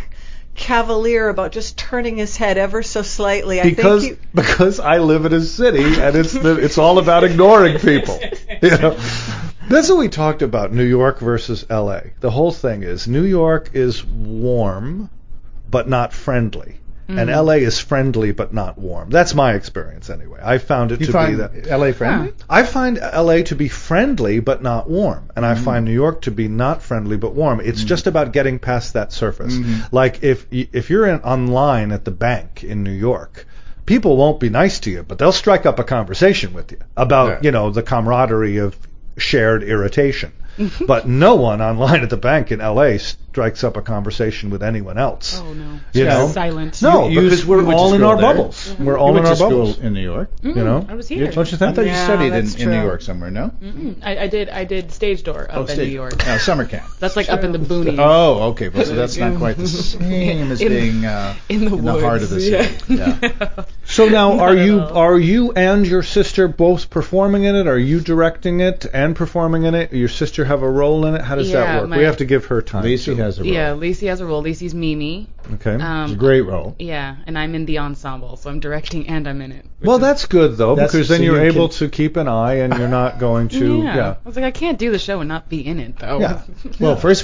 cavalier about just turning his head ever so slightly. because I live in a city and it's all about ignoring people. You know. That's what we talked about, New York versus LA. The whole thing is New York is warm but not friendly. And LA is friendly but not warm. That's my experience anyway. I found it You to find be that. LA friendly? I find LA to be friendly but not warm, and I find New York to be not friendly but warm. It's just about getting past that surface. Like if you're online at the bank in New York, people won't be nice to you, but they'll strike up a conversation with you about the camaraderie of shared irritation. But no one online at the bank in LA strikes up a conversation with anyone else. Oh, no. You know? Silent. No, You because we're went to all in school our there. bubbles. We're all You in went our to school bubbles. in New York. You know? I was here. Don't you I think? thought you Yeah, studied that's in New true. York somewhere, no? I did stage door up in New York. Summer camp. That's like up in the boonies. Oh, okay. Well, so that's not quite the same as being in the heart of the woods, city. yeah. So now, Not at all. are you and your sister both performing in it? Are you directing it and performing in it? Your sister have a role in it? How does that Yeah, work? my- We have to give her time. Lacey too. has a role. Yeah, Lacey has a role. Lacey's Mimi. Okay. It's a great role. Yeah, and I'm in the ensemble, so I'm directing and I'm in it. Well, that's good though, That's- because then so you're you able can- to keep an eye, and you're not going to. I was like, I can't do the show and not be in it, though. Yeah. Well, first of all,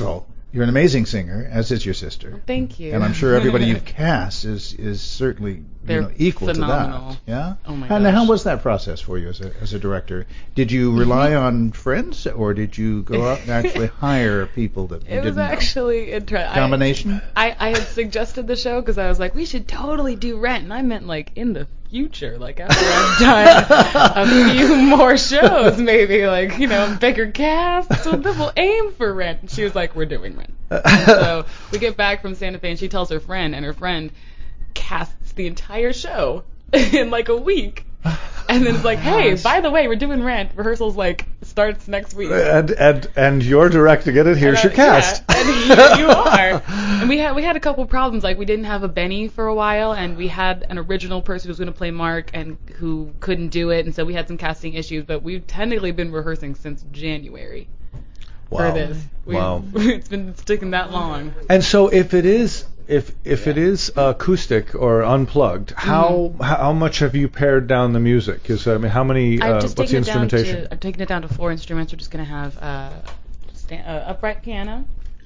You're an amazing singer, as is your sister. Thank you. And I'm sure everybody you've cast is certainly They're equal phenomenal. to that. Yeah. Oh my And gosh. how was that process for you as a director? Did you rely on friends, or did you go out and actually hire people that you It was didn't know? actually interesting. Combination? I had suggested the show because I was like, we should totally do Rent, and I meant like in the future, like after I've done a few more shows, maybe like bigger cast, so then we'll aim for Rent. And she was like, we're doing Rent. So we get back from Santa Fe, and she tells her friend, and her friend casts the entire show in like a week. And then it's like, hey, by the way, we're doing Rent. Rehearsals like starts next week. And you're directing it, and here's your cast. Yeah, and here you are. And we had a couple problems. Like we didn't have a Benny for a while, and we had an original person who was going to play Mark and who couldn't do it, and so we had some casting issues. But we've technically been rehearsing since January for this. It's been sticking that long. And so if it is it is acoustic or unplugged, how much have you pared down the music? Because how many? What's the instrumentation? I've taken it down to 4 instruments. We're just going to have upright piano,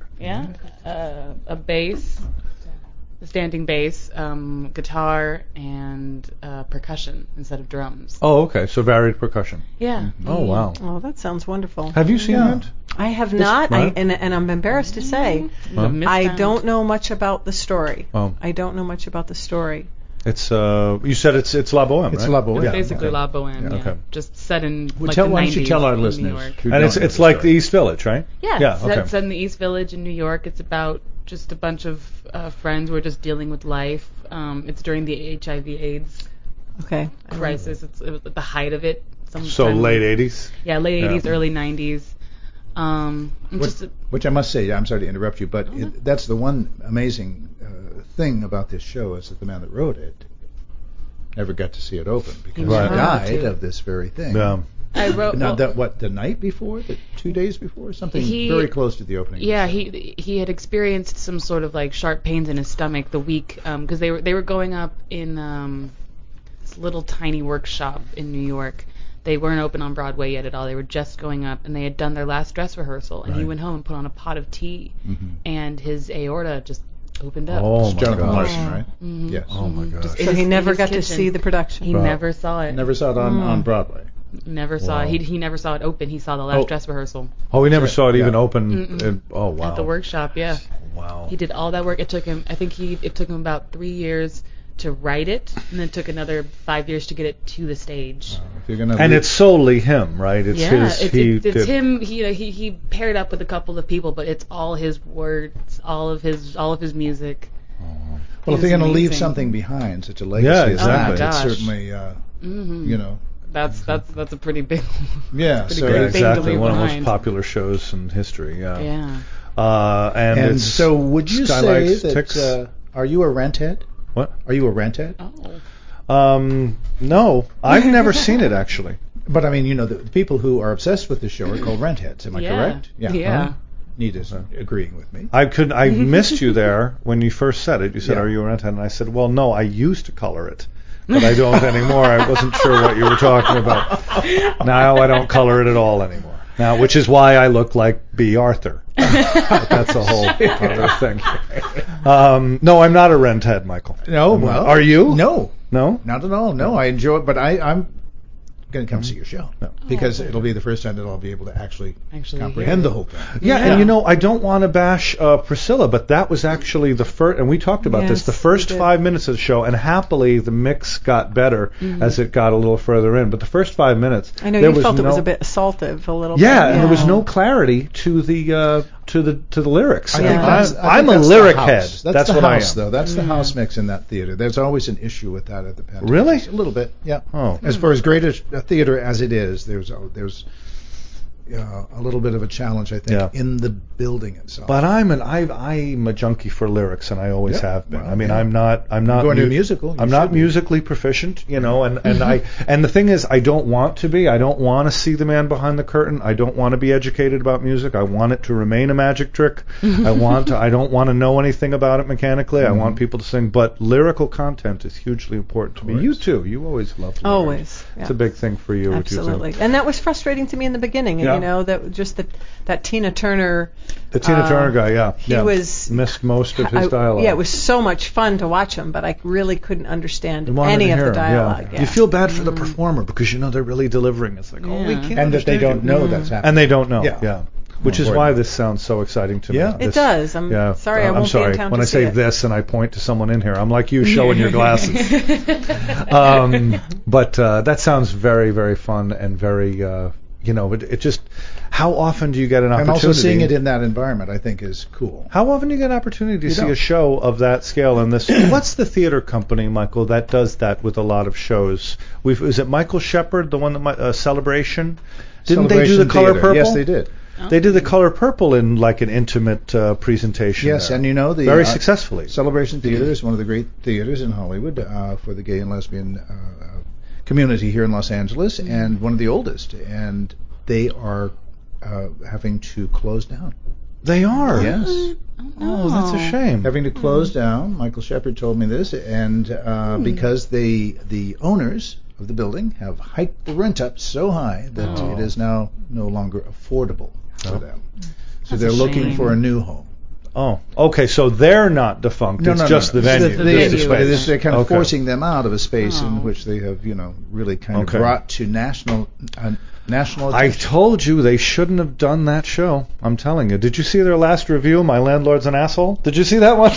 a bass, a standing bass, guitar, and percussion instead of drums. Oh, okay. So varied percussion. Yeah. Oh, wow. Oh, that sounds wonderful. Have you seen it? I have not, right. and I'm embarrassed to say, I don't know much about the story. Oh. I don't know much about the story. It's you said it's La Boheme, It's right? La Boheme. Yeah. Basically La Boheme, Yeah. Okay. just set in Well, like the 90s why don't you tell our in listeners? New York. who And don't know it's like the story. East Village, right? Yeah, Yeah, okay. set in the East Village in New York. It's about just a bunch of friends who are just dealing with life. It's during the HIV/AIDS Okay. crisis. It was at the height of it. So sometime- late 80s. Yeah, late Yeah. 80s, early 90s. Which I must say, I'm sorry to interrupt you, but that's the one amazing thing about this show is that the man that wrote it never got to see it open because Right. he died of this very thing. Yeah. I wrote. Now, well, the night before, 2 days before, something He- very close to the opening. Yeah, he had experienced some sort of like sharp pains in his stomach the week because they were going up in this little tiny workshop in New York. They weren't open on Broadway yet at all. They were just going up, and they had done their last dress rehearsal. And he Right. went home and put on a pot of tea, and his aorta just opened up. Oh, It's my Jonathan gosh. Larson, right? Mhm. Yes. Oh, my gosh. Just So in he his- never in his got to kitchen. see the production. He Wow. never saw it. Never saw it on Broadway. Never saw Wow. it. He never saw it open. He saw the last Oh. dress rehearsal Oh, we never saw it even Yeah. open. Oh, wow. at the workshop. Yeah. Wow. He did all that work. It took him. I think it took him about 3 years to write it, and then it took another 5 years to get it to the stage. If you're gonna And leave- it's solely him, right? It's Yeah, his. it's him. He paired up with a couple of people, but it's all his words, all of his music. well, if He you're was going to leave amazing. something behind, such a legacy Yeah, as exactly. that, Oh, it's my gosh. certainly, Mm-hmm. That's a pretty big. yeah. pretty So big Yeah, thing to exactly. leave One of the behind. most popular shows in history. Yeah. Yeah. And And it's so, would you Skylights, say Ticks. that are you a renthead? What? Are you a renthead? Oh. No, I've never seen it actually. But I mean, the people who are obsessed with the show are called rentheads. Am I Yeah. correct? Yeah. Nita's agreeing with me. I missed you there when you first said it. You said, Yeah. "Are you a redhead?" And I said, "Well, no, I used to color it, but I don't anymore." I wasn't sure what you were talking about. Now I don't color it at all anymore. Now, which is why I look like B. Arthur. But that's a whole other thing. No, I'm not a redhead, Michael. No, well, Are you? No, No. not at all. No, I enjoy it, but I'm going to come see your show No. because it'll be the first time that I'll be able to actually Actually comprehend hear the whole thing. Yeah, Yeah. and I don't want to bash Priscilla, but that was actually the first, and we talked about this, Yes, the first we did. 5 minutes of the show, and happily the mix got better as it got a little further in. But the first 5 minutes, I know there you felt it was no- a bit assaultive, a little Yeah, bit. and there was no clarity to the lyrics. I Yeah. think that's, I'm I a think that's lyric the head. house. That's the what house, I am. though. That's the house mix in that theater. There's always an issue with that at the Penn. Really? A little bit, yeah. Oh. As far as great a theater as it is, there's a little bit of a challenge, I think, Yeah. in the building itself. But I'm a junkie for lyrics, and I always Yeah, have been. well, I mean, yeah. I'm not Going to a musical, you I'm not should be. musically proficient, and and the thing is, I don't want to be. I don't want to see the man behind the curtain. I don't want to be educated about music. I want it to remain a magic trick. I don't want to know anything about it mechanically. I want people to sing, but lyrical content is hugely important to me. You too. You always loved lyrics. Always. It's Yeah. a big thing for you. Absolutely. And that was frustrating to me in the beginning. Yeah. Yeah. You know, that Tina Turner. The Tina Turner guy, yeah. He was missed most of his dialogue. Yeah, it was so much fun to watch him, but I really couldn't understand You wanted any to of hear the him, dialogue. Yeah. You feel bad for the performer because you know they're really delivering. It's like, oh, we can't And that they understand don't you. know that's happening. And they don't know. Yeah. Yeah. Which is why this sounds so exciting to me. Yeah. It does. I'm sorry I won't be in town when to I say see it. this and I point to someone in here, I'm like you showing your glasses. But that sounds very, very fun and very, it just, how often do you get an opportunity? And also seeing it in that environment, I think, is cool. How often do you get an opportunity to see a show of that scale and this? What's the theater company, Michael, that does that with a lot of shows? Is it Michael Shepard, the one that Celebration? Didn't they do the Color Theater. Purple? Yes, they did. They did the Color Purple in like an intimate presentation. Yes, there. and you know very successfully. Celebration Theater is one of the great theaters in Hollywood for the gay and lesbian community here in Los Angeles, and one of the oldest. And they are having to close down. They are. Yes. Oh, that's a shame. Having to close down. Michael Shepard told me this, and because the owners of the building have hiked the rent up so high that it is now no longer affordable for them. So they're looking for a new home. Oh, okay. So they're not defunct. It's just the venue. The venue. Space. They're kind of forcing them out of a space in which they have, really kind of brought to national attention. I told you they shouldn't have done that show. I'm telling you. Did you see their last review, My Landlord's an Asshole? Did you see that one?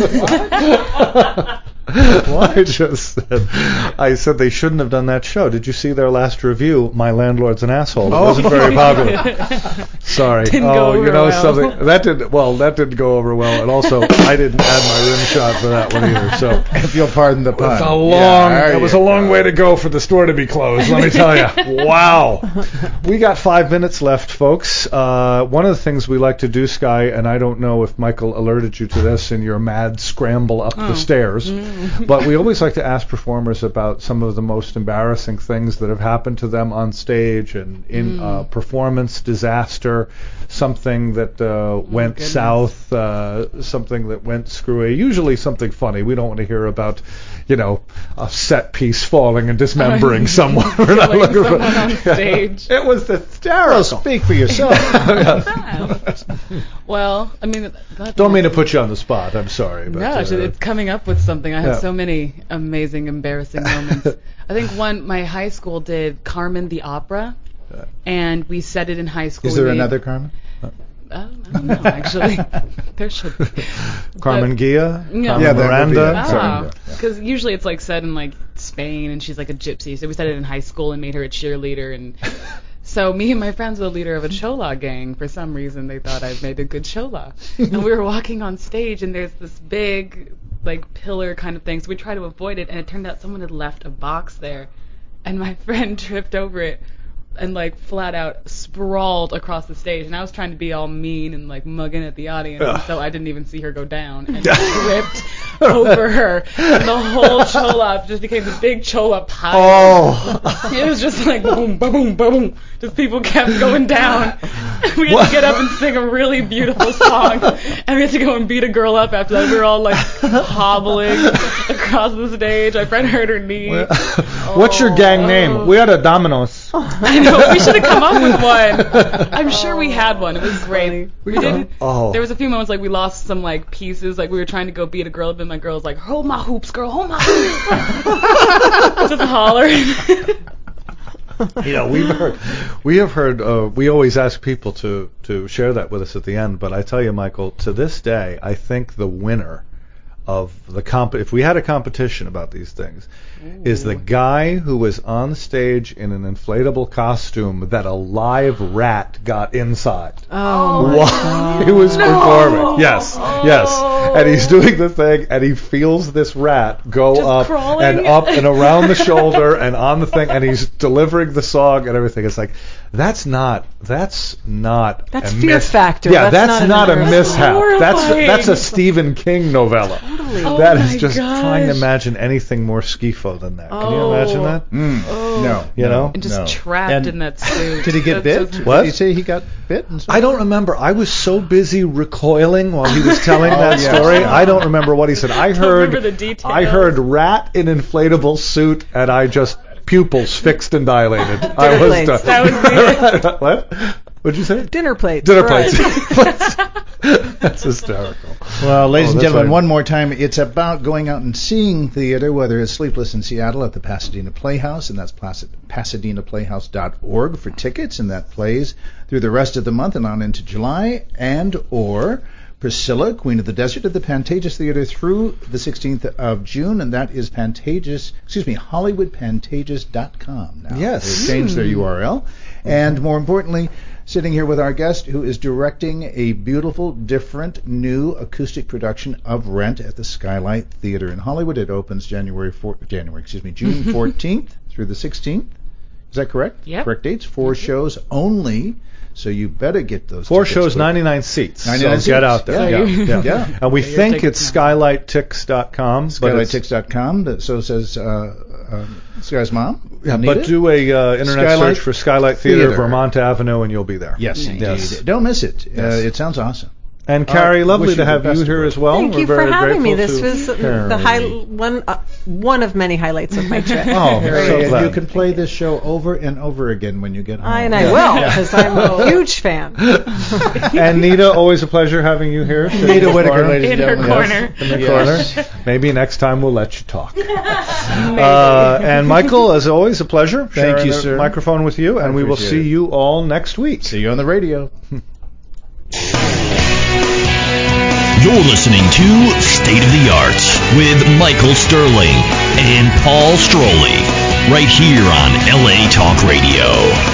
What? I said they shouldn't have done that show. Did you see their last review, My Landlord's an Asshole? It wasn't very popular. Sorry. Didn't go over well. Something that didn't go over well, and also I didn't add my rim shot for that one either. So if you'll pardon the pun. It was a long way to go for the store to be closed, let me tell you. Wow. We got 5 minutes left, folks. One of the things we like to do, Sky, and I don't know if Michael alerted you to this in your mad scramble up the stairs, but we always like to ask performers about some of the most embarrassing things that have happened to them on stage and in performance disaster, something that went south, something that went screwy, usually something funny. We don't want to hear about, a set piece falling and dismembering someone. We're not looking for on stage. It was hysterical. Well, speak for yourself. Well, I mean, don't mean to put you on the spot. I'm sorry. But, no, it's coming up with something. I have so many amazing, embarrassing moments. I think my high school did Carmen the Opera, and we said it in high school. Is there another Carmen? I don't know, actually. There should be. Carmen Gia? No. Carmen Miranda? Because usually it's like said in like Spain, and she's like a gypsy. So we said it in high school and made her a cheerleader. And so me and my friends were the leader of a chola gang. For some reason, they thought I made a good chola. And we were walking on stage, and there's this big like pillar kind of thing. So we tried to avoid it, and it turned out someone had left a box there, and my friend tripped over it and like flat out sprawled across the stage, and I was trying to be all mean and like mugging at the audience, and so I didn't even see her go down, and tripped over her, and the whole chola just became this big chola pile. It was just like boom, boom, boom, just people kept going down. We had to get up and sing a really beautiful song, and we had to go and beat a girl up after that. We were all like hobbling across the stage. My friend hurt her knee. What's your gang name? We had a Domino's. I know, we should have come up with one. I'm sure we had one. It was great. We didn't. There was a few moments like we lost some like pieces. Like we were trying to go beat a girl up, and my girl was like, "Hold my hoops, girl, hold my hoops." Just hollering. We have heard. We always ask people to share that with us at the end. But I tell you, Michael, to this day, I think the winner of the if we had a competition about these things, is the guy who was on stage in an inflatable costume that a live rat got inside while he was performing. Yes, and he's doing the thing, and he feels this rat go just up crawling. and up and around the shoulder and on the thing, and he's delivering the song and everything. It's like that's not That's Fear Factor. Yeah, that's not a mishap. Horrifying. That's a Stephen King novella. Totally. That is just trying to imagine anything more schiefo than that. Can you imagine that? No. You know? And just trapped in that suit. Did he get bit? What? Did you say he got bit? I don't remember. I was so busy recoiling while he was telling that story. I don't remember what he said. I remember the details. I heard rat in inflatable suit, and I just pupils fixed and dilated. I was That was What? What'd you say? Dinner plates. Dinner right. plates. That's hysterical. Well, ladies and that's gentlemen, right. one more time, it's about going out and seeing theater, whether it's Sleepless in Seattle at the Pasadena Playhouse, and that's PasadenaPlayhouse.org for tickets, and that plays through the rest of the month and on into July, and or Priscilla, Queen of the Desert, at the Pantages Theater through the 16th of June, and that is HollywoodPantages.com now. Yes. They've changed their URL. And more importantly, sitting here with our guest who is directing a beautiful, different, new acoustic production of Rent at the Skylight Theater in Hollywood. It opens June 14th through the 16th. Is that correct? Yep. Correct dates. 4 shows only. So you better get those 4 tickets shows, quick. 99 seats. 99 so get seats. out there. So Yeah. And we Get your think tickets it's now. skylighttix.com. but it's- SkylightTix.com. So says Sky's mom. Yeah, Anita? but do a internet Skylight search for Skylight Theater, Theater. Vermont Avenue, and you'll be there. Yes, indeed. Yes. Don't miss it. Yes. It sounds awesome. And Carrie, lovely wish to you the have best you of here luck. as well. Thank We're you for very having me. grateful This to was Carrie. one of many highlights of my trip. Oh, Harry, so and glad. you can play this show over and over again when you get home. I will, because I'm a huge fan. And Nita, always a pleasure having you here. Nita Whitaker, ladies In and her gentlemen. corner. In the Yes. corner. Maybe next time we'll let you talk. And Michael, as always, a pleasure. Thank sharing you, the sir. microphone with you, and we will appreciate see it. you all next week. See you on the radio. You're listening to State of the Arts with Michael Sterling and Paul Stroley, right here on LA Talk Radio.